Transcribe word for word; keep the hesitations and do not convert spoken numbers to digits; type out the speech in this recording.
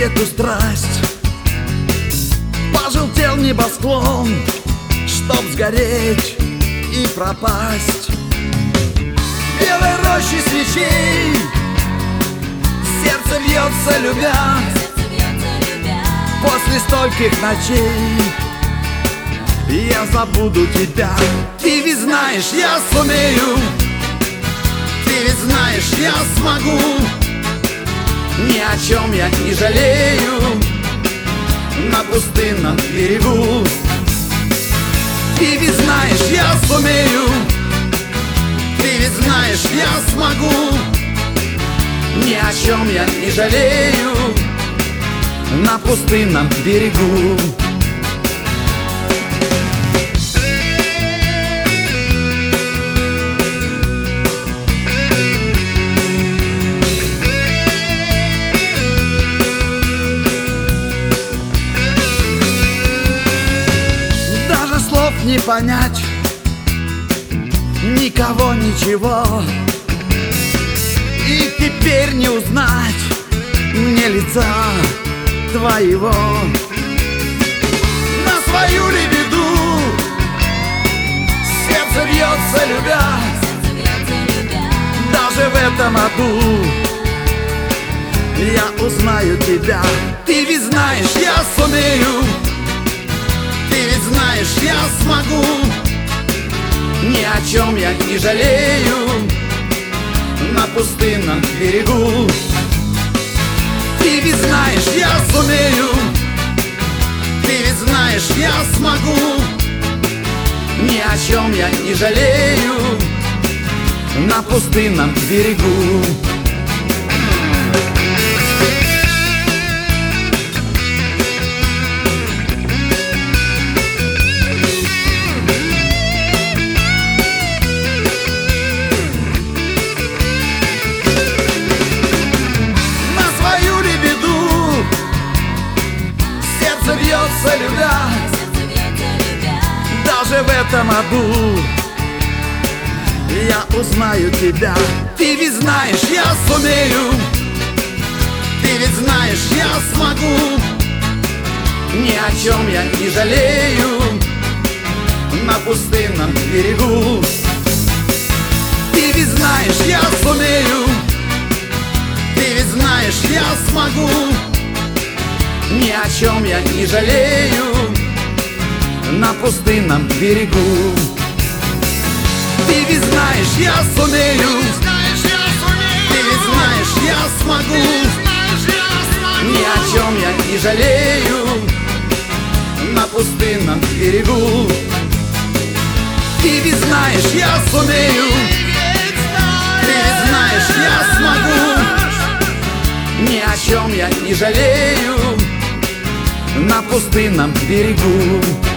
эту страсть. Пожелтел небосклон, чтоб сгореть и пропасть. В белой роще свечей сердце бьется, любя. После стольких ночей я забуду тебя. Ты ведь знаешь, я сумею, ты ведь знаешь, я смогу. Ни о чем я не жалею на пустынном берегу. Ты ведь знаешь, я сумею, ты ведь знаешь, я смогу. Ни о чем я не жалею на пустынном берегу. Даже слов не понять, никого, ничего. И теперь не узнать мне лица твоего. На свою ли беду сердце бьется, любя. Даже в этом аду я узнаю тебя. Ты ведь знаешь, я сумею, ты ведь знаешь, я смогу. Ни о чем я не жалею на пустынном берегу. Ты ведь знаешь, я сумею, ты ведь знаешь, я смогу. Ни о чем я не жалею на пустынном берегу. Бьется, любя, даже в этом аду я узнаю тебя. Ты ведь знаешь, я сумею, ты ведь знаешь, я смогу. Ни о чем я не жалею на пустынном берегу. Ты ведь знаешь, я сумею, ты ведь знаешь, я смогу. Ни о чем я не жалею на пустынном берегу. Ты ведь знаешь, я сумею, ты ведь знаешь, я смогу. Ни о чем я не жалею на пустынном берегу. Ты ведь знаешь, я сумею, ты ведь знаешь, я смогу. Ни о чем я не жалею на пустынном берегу.